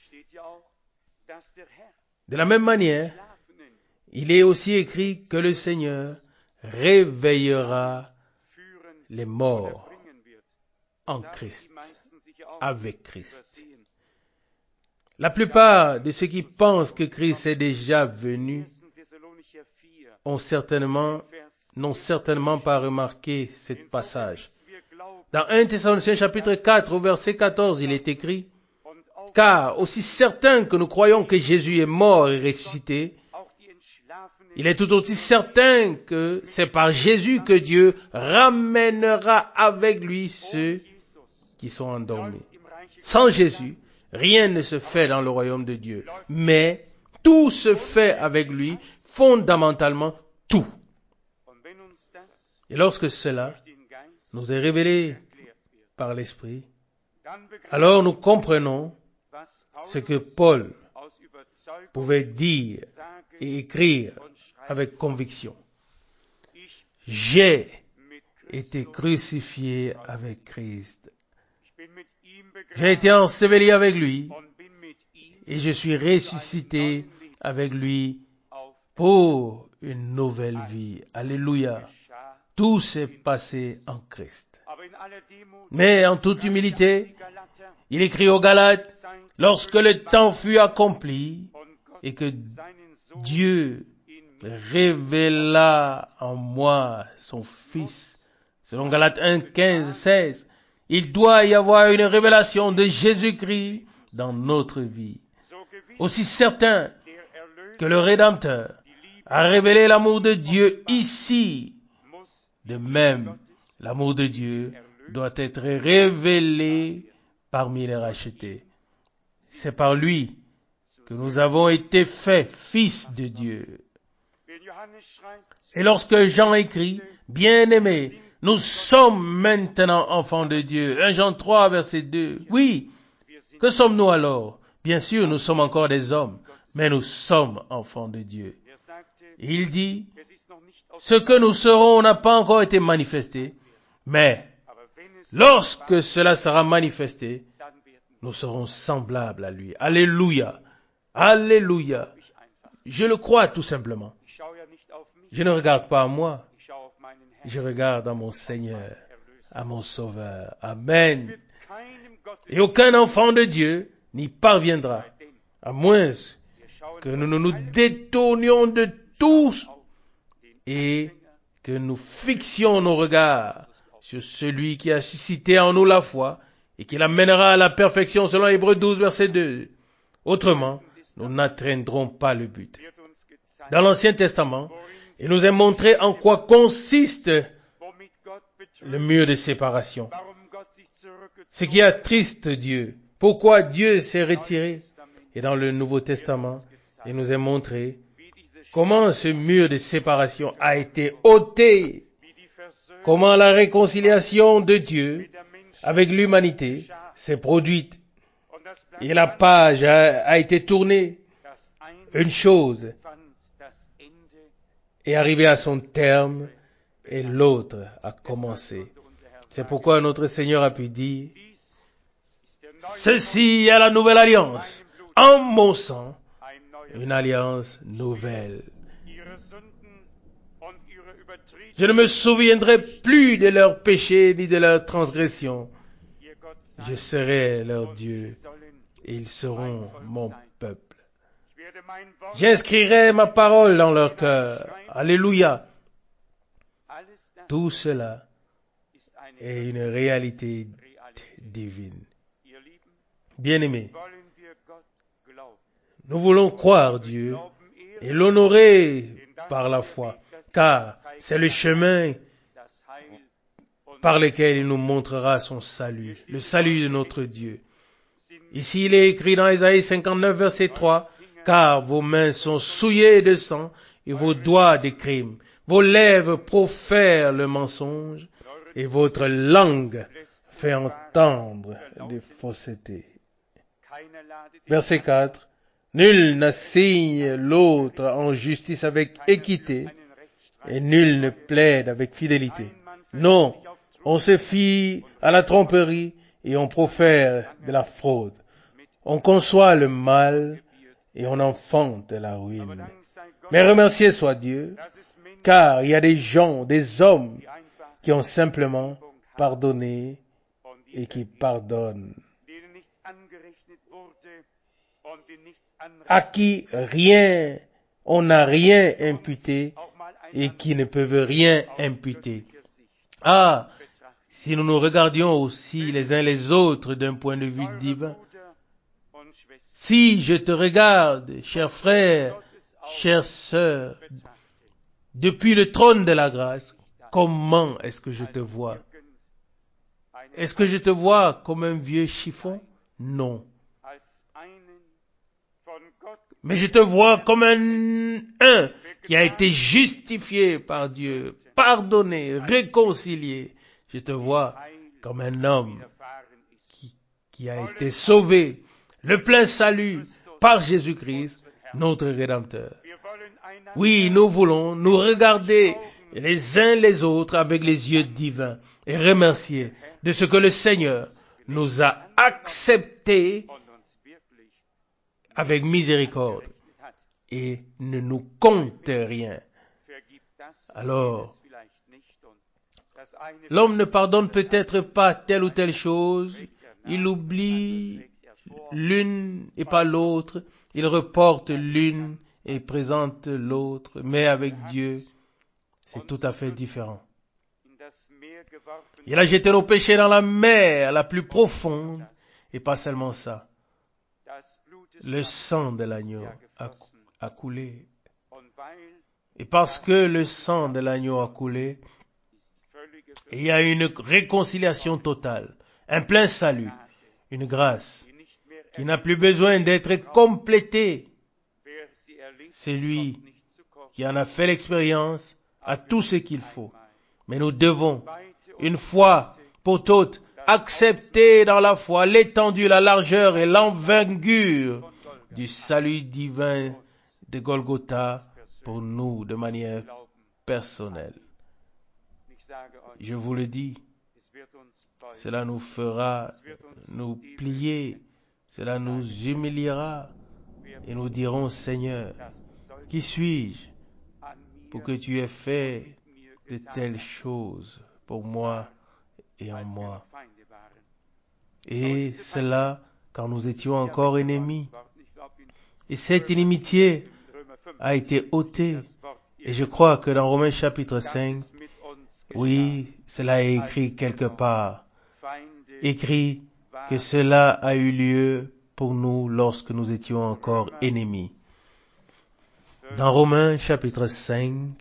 De la même manière, il est aussi écrit que le Seigneur réveillera les morts en Christ, avec Christ. La plupart de ceux qui pensent que Christ est déjà venu ont certainement, n'ont certainement pas remarqué ce passage. Dans premier Thessaloniciens chapitre quatre, au verset quatorze, il est écrit: « Car aussi certain que nous croyons que Jésus est mort et ressuscité, il est tout aussi certain que c'est par Jésus que Dieu ramènera avec lui ceux qui sont endormis. » Sans Jésus, rien ne se fait dans le royaume de Dieu, mais tout se fait avec lui, fondamentalement tout. Et lorsque cela nous est révélé par l'Esprit, alors nous comprenons ce que Paul pouvait dire et écrire avec conviction. J'ai été crucifié avec Christ. J'ai été enseveli avec lui et je suis ressuscité avec lui pour une nouvelle vie. Alléluia. Tout s'est passé en Christ. Mais en toute humilité, il écrit aux Galates: lorsque le temps fut accompli et que Dieu révéla en moi son Fils, selon Galates un, quinze, seize, il doit y avoir une révélation de Jésus-Christ dans notre vie. Aussi certain que le Rédempteur a révélé l'amour de Dieu ici, de même, l'amour de Dieu doit être révélé parmi les rachetés. C'est par lui que nous avons été faits fils de Dieu. Et lorsque Jean écrit: bien-aimés, nous sommes maintenant enfants de Dieu. premier Jean trois, verset deux. Oui, que sommes-nous alors? Bien sûr, nous sommes encore des hommes, mais nous sommes enfants de Dieu. Et il dit: ce que nous serons n'a pas encore été manifesté, mais lorsque cela sera manifesté, nous serons semblables à lui. Alléluia. Alléluia. Je le crois tout simplement. Je ne regarde pas à moi. Je regarde à mon Seigneur, à mon Sauveur. Amen. Et aucun enfant de Dieu n'y parviendra, à moins que nous ne nous détournions de tous et que nous fixions nos regards sur celui qui a suscité en nous la foi et qui l'amènera à la perfection selon Hébreux douze, verset deux. Autrement, nous n'atteindrons pas le but. Dans l'Ancien Testament, il nous est montré en quoi consiste le mur de séparation. Ce qui attriste Dieu. Pourquoi Dieu s'est retiré. Et dans le Nouveau Testament, il nous est montré comment ce mur de séparation a été ôté. Comment la réconciliation de Dieu avec l'humanité s'est produite. Et la page a, a été tournée. Une chose est arrivée à son terme et l'autre a commencé. C'est pourquoi notre Seigneur a pu dire: ceci est la nouvelle alliance, en mon sang, une alliance nouvelle. Je ne me souviendrai plus de leurs péchés ni de leurs transgressions. Je serai leur Dieu et ils seront mon peuple. J'inscrirai ma parole dans leur cœur. Alléluia. Tout cela est une réalité divine. Bien-aimés, nous voulons croire Dieu et l'honorer par la foi, car c'est le chemin par lequel il nous montrera son salut, le salut de notre Dieu. Ici, il est écrit dans Ésaïe cinquante-neuf, verset trois, car vos mains sont souillées de sang et vos doigts de crime. Vos lèvres profèrent le mensonge et votre langue fait entendre des faussetés. Verset quatre. Nul n'assigne l'autre en justice avec équité et nul ne plaide avec fidélité. Non, on se fie à la tromperie et on profère de la fraude. On conçoit le mal et on enfante la ruine. Mais remercié soit Dieu, car il y a des gens, des hommes qui ont simplement pardonné et qui pardonnent, à qui rien, on n'a rien imputé et qui ne peuvent rien imputer. Ah, si nous nous regardions aussi les uns les autres d'un point de vue divin, si je te regarde, cher frère, chère sœur, depuis le trône de la grâce, comment est-ce que je te vois? Est-ce que je te vois comme un vieux chiffon? Non. Mais je te vois comme un, un qui a été justifié par Dieu, pardonné, réconcilié. Je te vois comme un homme qui, qui a été sauvé, le plein salut par Jésus-Christ, notre Rédempteur. Oui, nous voulons nous regarder les uns les autres avec les yeux divins et remercier de ce que le Seigneur nous a acceptés avec miséricorde et ne nous compte rien. Alors, l'homme ne pardonne peut-être pas telle ou telle chose, il oublie l'une et pas l'autre, il reporte l'une et présente l'autre, mais avec Dieu, c'est tout à fait différent. Il a jeté nos péchés dans la mer la plus profonde, et pas seulement ça. Le sang de l'agneau a, a coulé. Et parce que le sang de l'agneau a coulé, il y a une réconciliation totale, un plein salut, une grâce qui n'a plus besoin d'être complétée. C'est lui qui en a fait l'expérience à tout ce qu'il faut. Mais nous devons, une fois pour toutes, accepter dans la foi l'étendue, la largeur et l'envergure du salut divin de Golgotha pour nous de manière personnelle. Je vous le dis, cela nous fera nous plier, cela nous humiliera et nous dirons, Seigneur, qui suis-je pour que tu aies fait de telles choses pour moi et en moi? Et cela quand nous étions encore ennemis. Et cette inimitié a été ôtée. Et je crois que dans Romains chapitre cinq, oui, cela est écrit quelque part. Écrit que cela a eu lieu pour nous lorsque nous étions encore ennemis. Dans Romains chapitre cinq,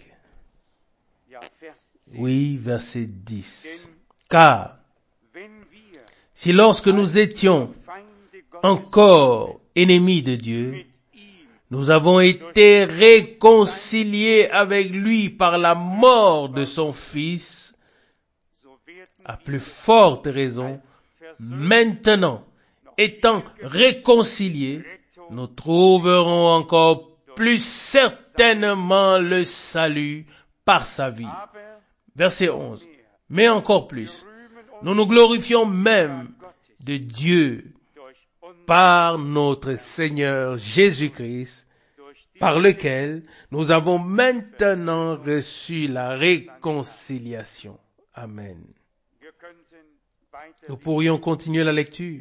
oui, verset dix. Car, si lorsque nous étions encore ennemis de Dieu, nous avons été réconciliés avec lui par la mort de son Fils, à plus forte raison, maintenant, étant réconciliés, nous trouverons encore plus certainement le salut par sa vie. Verset onze. Mais encore plus, nous nous glorifions même de Dieu par notre Seigneur Jésus-Christ, par lequel nous avons maintenant reçu la réconciliation. Amen. Nous pourrions continuer la lecture.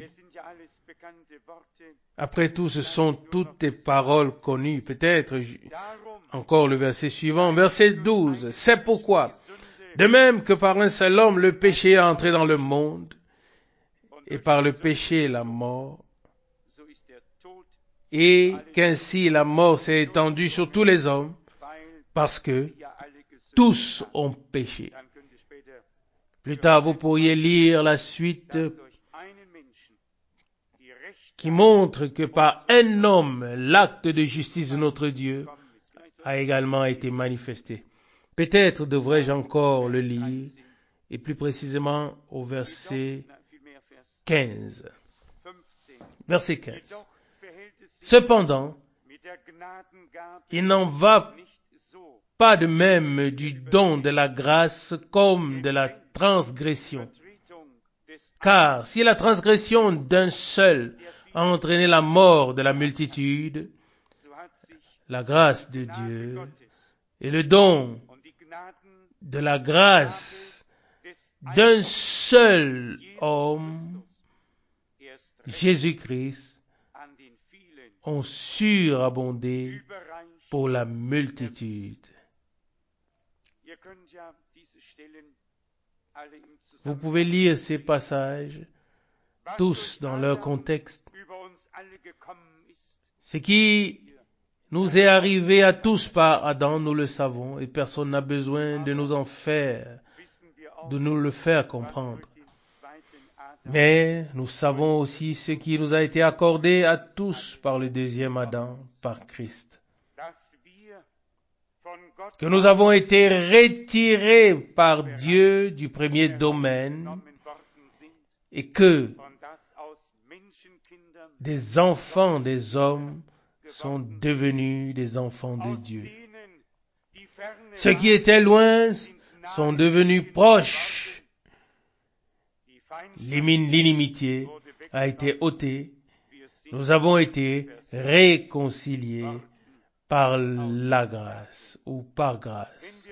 Après tout, ce sont toutes des paroles connues. Peut-être encore le verset suivant, verset douze. C'est pourquoi, de même que par un seul homme le péché est entré dans le monde, et par le péché la mort, et qu'ainsi la mort s'est étendue sur tous les hommes, parce que tous ont péché. Plus tard, vous pourriez lire la suite qui montre que par un homme, l'acte de justice de notre Dieu a également été manifesté. Peut-être devrais-je encore le lire, et plus précisément au verset quinze. Verset quinze. Cependant, il n'en va pas de même du don de la grâce comme de la transgression. Car si la transgression d'un seul a entraîné la mort de la multitude, la grâce de Dieu et le don de la grâce d'un seul homme, Jésus-Christ, ont surabondé pour la multitude. Vous pouvez lire ces passages tous dans leur contexte. Ce qui nous est arrivé à tous par Adam, nous le savons, et personne n'a besoin de nous en faire, de nous le faire comprendre. Mais nous savons aussi ce qui nous a été accordé à tous par le deuxième Adam, par Christ. Que nous avons été retirés par Dieu du premier domaine et que des enfants des hommes sont devenus des enfants de Dieu. Ceux qui étaient loin sont devenus proches. L'inimitié a été ôtée. Nous avons été réconciliés par la grâce ou par grâce.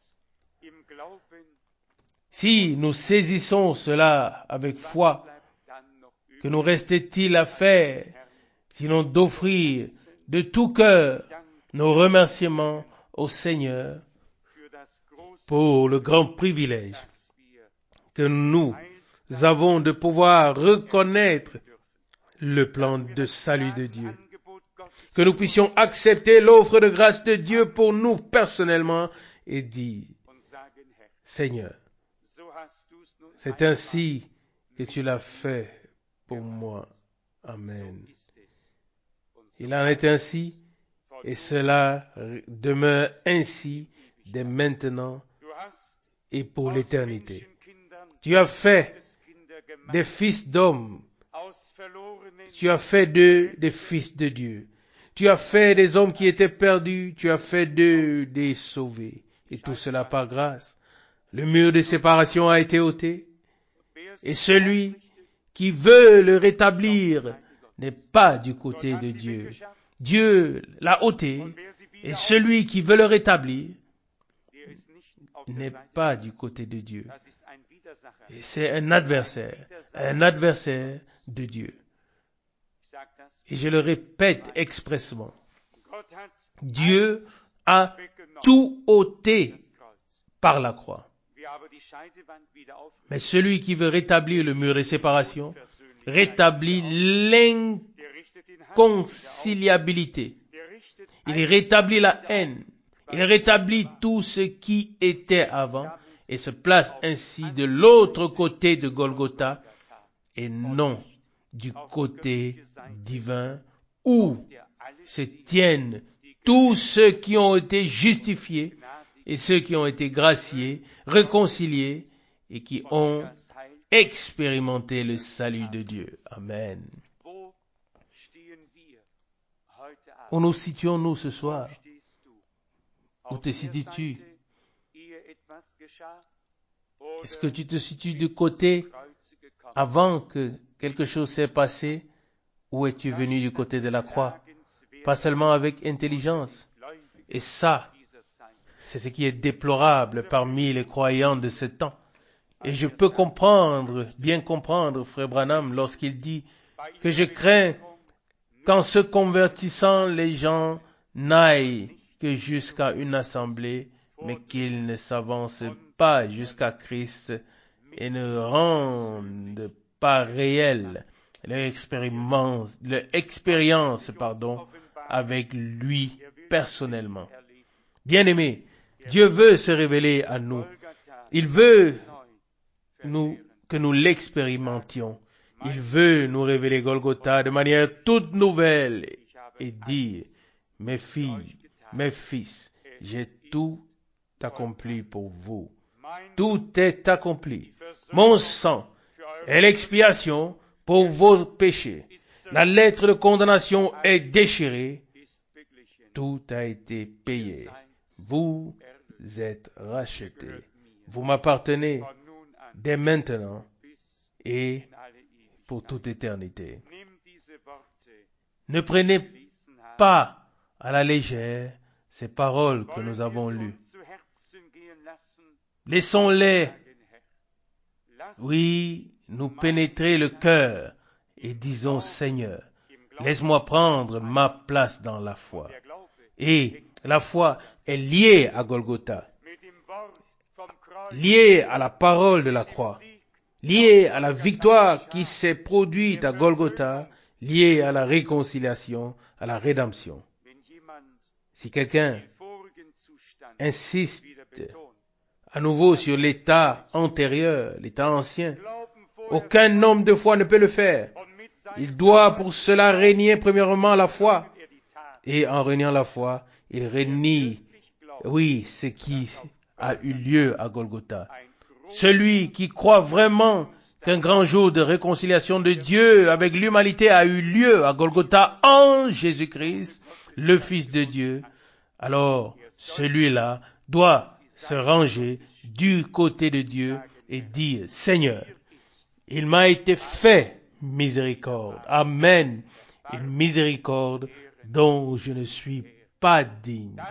Si nous saisissons cela avec foi, que nous restait-il à faire, sinon d'offrir de tout cœur nos remerciements au Seigneur pour le grand privilège que nous avons de pouvoir reconnaître le plan de salut de Dieu. Que nous puissions accepter l'offre de grâce de Dieu pour nous personnellement et dire, Seigneur, c'est ainsi que tu l'as fait pour moi. Amen. Il en est ainsi et cela demeure ainsi dès maintenant et pour l'éternité. Tu as fait des fils d'hommes. Tu as fait d'eux des fils de Dieu. Tu as fait des hommes qui étaient perdus. Tu as fait d'eux des sauvés. Et tout cela par grâce. Le mur de séparation a été ôté. Et celui qui veut le rétablir n'est pas du côté de Dieu. Dieu l'a ôté. Et celui qui veut le rétablir n'est pas du côté de Dieu. Et c'est un adversaire, un adversaire de Dieu. Et je le répète expressement. Dieu a tout ôté par la croix. Mais celui qui veut rétablir le mur de séparation, rétablit l'inconciliabilité. Il rétablit la haine. Il rétablit tout ce qui était avant et se place ainsi de l'autre côté de Golgotha et non du côté divin où se tiennent tous ceux qui ont été justifiés et ceux qui ont été graciés, réconciliés et qui ont expérimenté le salut de Dieu. Amen. Où nous situons-nous ce soir? Où te situes-tu? Est-ce que tu te situes du côté avant que quelque chose s'est passé ou es-tu venu du côté de la croix? Pas seulement avec intelligence. Et ça, c'est ce qui est déplorable parmi les croyants de ce temps. Et je peux comprendre, bien comprendre, frère Branham, lorsqu'il dit que je crains qu'en se convertissant, les gens n'aillent que jusqu'à une assemblée, mais qu'ils ne s'avancent pas jusqu'à Christ et ne rendent pas réelle leur expérience, leur expérience, pardon, avec lui personnellement. Bien-aimés, Dieu veut se révéler à nous. Il veut nous, que nous l'expérimentions, Il veut nous révéler Golgotha de manière toute nouvelle et dire, mes filles, mes fils, j'ai tout accompli pour vous. Tout est accompli. Mon sang est l'expiation pour vos péchés. La lettre de condamnation est déchirée. Tout a été payé. Vous êtes rachetés. Vous m'appartenez dès maintenant et pour toute éternité. Ne prenez pas à la légère ces paroles que nous avons lues. Laissons-les, oui, nous pénétrer le cœur et disons, Seigneur, laisse-moi prendre ma place dans la foi. Et la foi est liée à Golgotha, liée à la parole de la croix, liée à la victoire qui s'est produite à Golgotha, liée à la réconciliation, à la rédemption. Si quelqu'un insiste à nouveau sur l'état antérieur, l'état ancien, aucun homme de foi ne peut le faire. Il doit pour cela régner premièrement la foi. Et en régnant la foi, il renie, oui, ce qui a eu lieu à Golgotha. Celui qui croit vraiment qu'un grand jour de réconciliation de Dieu avec l'humanité a eu lieu à Golgotha en Jésus-Christ, le Fils de Dieu, alors celui-là doit se ranger du côté de Dieu et dire, Seigneur, il m'a été fait miséricorde. Amen. Une miséricorde dont je ne suis pas digne.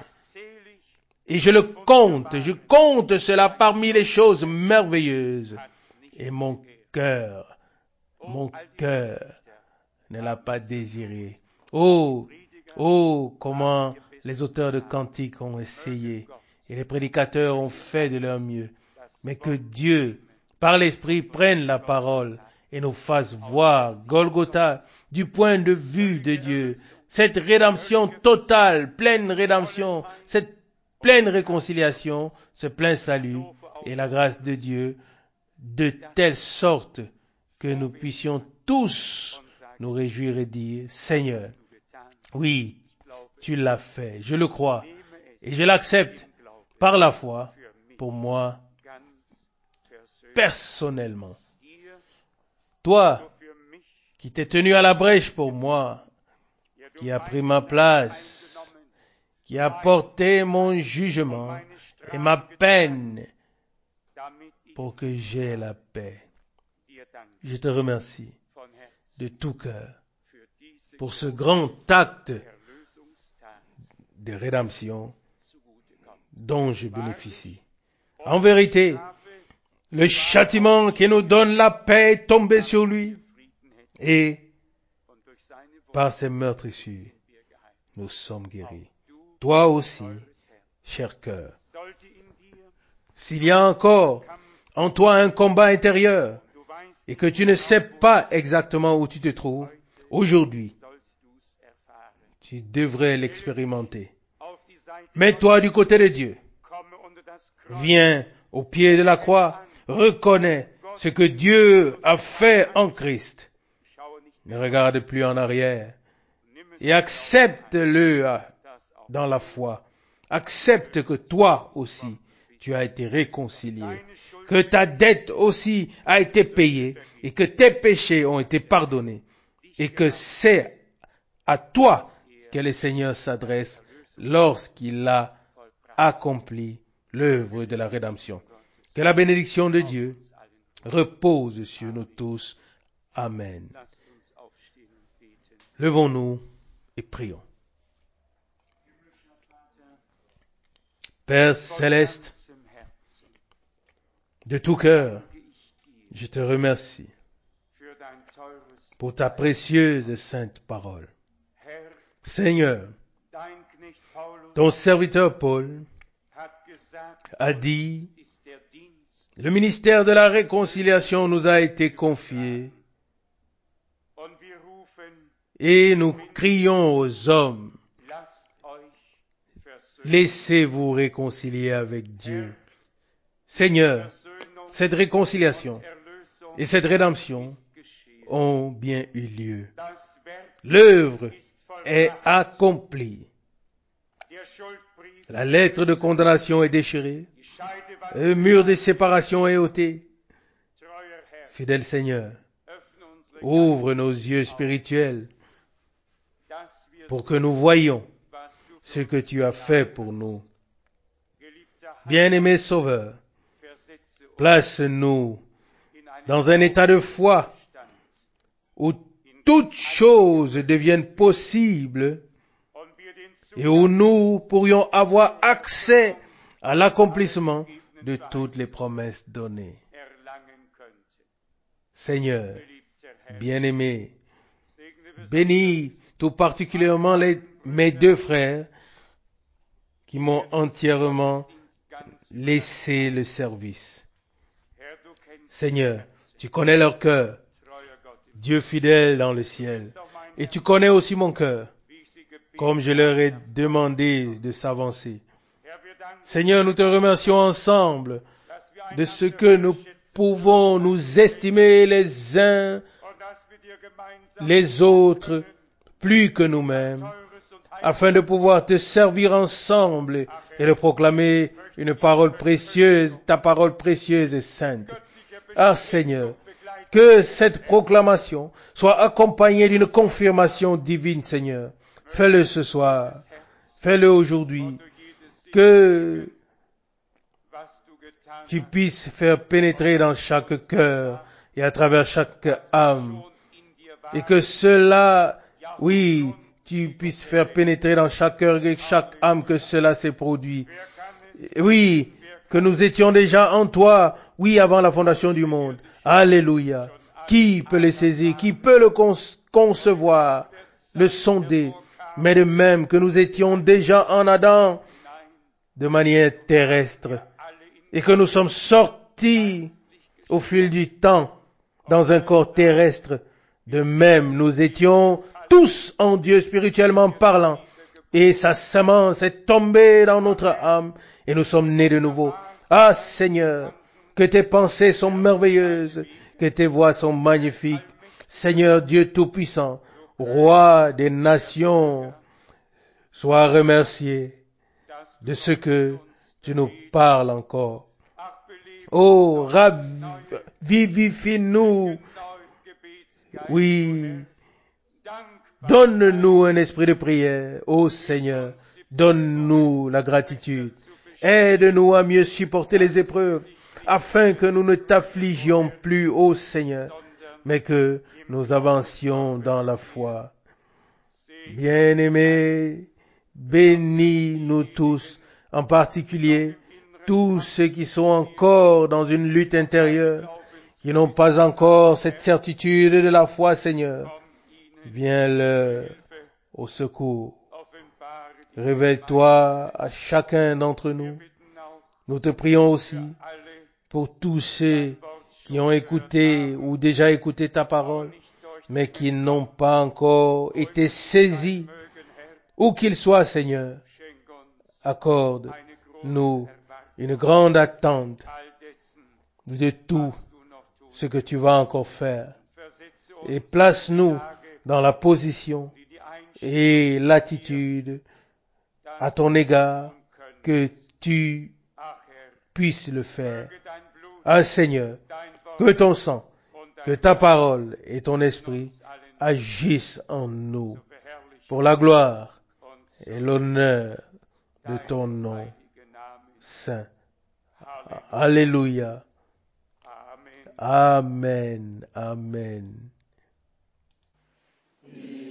Et je le compte, je compte cela parmi les choses merveilleuses. Et mon cœur, mon cœur ne l'a pas désiré. Oh, oh, comment les auteurs de cantiques ont essayé et les prédicateurs ont fait de leur mieux. Mais que Dieu, par l'Esprit, prenne la parole et nous fasse voir Golgotha du point de vue de Dieu. Cette rédemption totale, pleine rédemption, cette pleine réconciliation, ce plein salut et la grâce de Dieu, de telle sorte que nous puissions tous nous réjouir et dire, Seigneur, oui, tu l'as fait, je le crois, et je l'accepte par la foi pour moi, personnellement. Toi, qui t'es tenu à la brèche pour moi, qui a pris ma place, qui a porté mon jugement et ma peine pour que j'aie la paix. Je te remercie de tout cœur pour ce grand acte de rédemption dont je bénéficie. En vérité, le châtiment qui nous donne la paix est tombé sur lui et par ses meurtrissures, nous sommes guéris. Toi aussi, cher cœur, s'il y a encore en toi un combat intérieur et que tu ne sais pas exactement où tu te trouves, aujourd'hui, tu devrais l'expérimenter. Mets-toi du côté de Dieu. Viens au pied de la croix, reconnais ce que Dieu a fait en Christ. Ne regarde plus en arrière et accepte-le dans la foi. Accepte que toi aussi, tu as été réconcilié, que ta dette aussi a été payée et que tes péchés ont été pardonnés et que c'est à toi que le Seigneur s'adresse lorsqu'il a accompli l'œuvre de la rédemption. Que la bénédiction de Dieu repose sur nous tous. Amen. Levons-nous et prions. Père céleste, de tout cœur, je te remercie pour ta précieuse et sainte parole. Seigneur, ton serviteur Paul a dit, le ministère de la réconciliation nous a été confié et nous crions aux hommes, laissez-vous réconcilier avec Dieu. Seigneur, cette réconciliation et cette rédemption ont bien eu lieu. L'œuvre est accomplie. La lettre de condamnation est déchirée. Le mur de séparation est ôté. Fidèle Seigneur, ouvre nos yeux spirituels pour que nous voyions ce que tu as fait pour nous. Bien-aimé Sauveur, place-nous dans un état de foi où toutes choses deviennent possibles et où nous pourrions avoir accès à l'accomplissement de toutes les promesses données. Seigneur, bien-aimé, bénis tout particulièrement les, mes deux frères qui m'ont entièrement laissé le service. Seigneur, tu connais leur cœur, Dieu fidèle dans le ciel, et tu connais aussi mon cœur, comme je leur ai demandé de s'avancer. Seigneur, nous te remercions ensemble de ce que nous pouvons nous estimer les uns les autres plus que nous-mêmes, afin de pouvoir te servir ensemble et de proclamer une parole précieuse, ta parole précieuse et sainte. Ah Seigneur, que cette proclamation soit accompagnée d'une confirmation divine, Seigneur. Fais-le ce soir, fais-le aujourd'hui, que tu puisses faire pénétrer dans chaque cœur et à travers chaque âme, et que cela, oui, tu puisses faire pénétrer dans chaque cœur et chaque âme que cela s'est produit. Oui, que nous étions déjà en toi, oui, avant la fondation du monde. Alléluia. Qui peut le saisir? Qui peut le concevoir, le sonder? Mais de même que nous étions déjà en Adam de manière terrestre et que nous sommes sortis au fil du temps dans un corps terrestre, de même nous étions tous en Dieu spirituellement parlant, et sa semence est tombée dans notre âme et nous sommes nés de nouveau. Ah Seigneur, que tes pensées sont merveilleuses, que tes voies sont magnifiques. Seigneur Dieu Tout-Puissant, Roi des nations, sois remercié de ce que tu nous parles encore. Oh, ravivifie-nous. Oui, donne-nous un esprit de prière. Oh Seigneur, donne-nous la gratitude. Aide-nous à mieux supporter les épreuves, afin que nous ne t'affligions plus, ô Seigneur, mais que nous avancions dans la foi. Bien-aimés, bénis-nous tous, en particulier tous ceux qui sont encore dans une lutte intérieure, qui n'ont pas encore cette certitude de la foi, Seigneur. Viens-leur au secours. Révèle-toi à chacun d'entre nous. Nous te prions aussi pour tous ceux qui ont écouté ou déjà écouté ta parole, mais qui n'ont pas encore été saisis. Où qu'ils soient, Seigneur, accorde-nous une grande attente de tout ce que tu vas encore faire. Et place-nous dans la position et l'attitude à ton égard que tu puisses le faire. Ah Seigneur, que ton sang, que ta parole et ton esprit agissent en nous pour la gloire et l'honneur de ton nom saint. Alléluia. Amen. Amen.